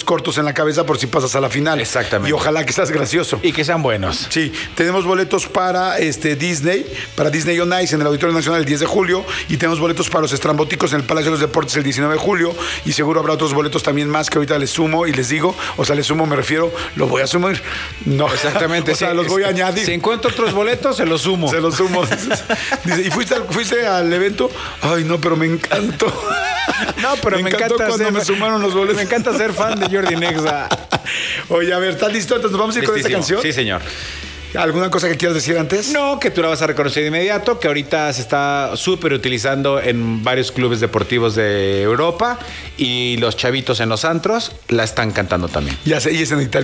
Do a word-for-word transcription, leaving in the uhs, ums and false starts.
chistes cortos en la cabeza por si pasas a la final. Exactamente. Y ojalá que seas gracioso. Y que sean buenos. Sí, tenemos boletos para este Disney, para Disney on Ice en el Auditorio Nacional el diez de julio y tenemos boletos para los estrambóticos en el Palacio de los Deportes el diecinueve de julio y seguro habrá otros boletos también más que ahorita les sumo y les digo, o sea, les sumo me refiero, lo voy a sumar. No, exactamente. O sea, sí, los voy a añadir. Si encuentro otros boletos, se los sumo. Se los sumo. Dice, ¿y fuiste al, fuiste al evento? Ay, no, pero me encantó. No, pero me, me encanta cuando ser, me sumaron los boletos. Me encanta ser fan de Jordi Nexa. Oye, a ver, ¿estás listo? Entonces, ¿nos vamos a ir Listísimo. con esta canción? Sí, señor. ¿Alguna cosa que quieras decir antes? No, que tú la vas a reconocer de inmediato, que ahorita se está súper utilizando en varios clubes deportivos de Europa y los chavitos en los antros la están cantando también. Ya sé, y es en Italia.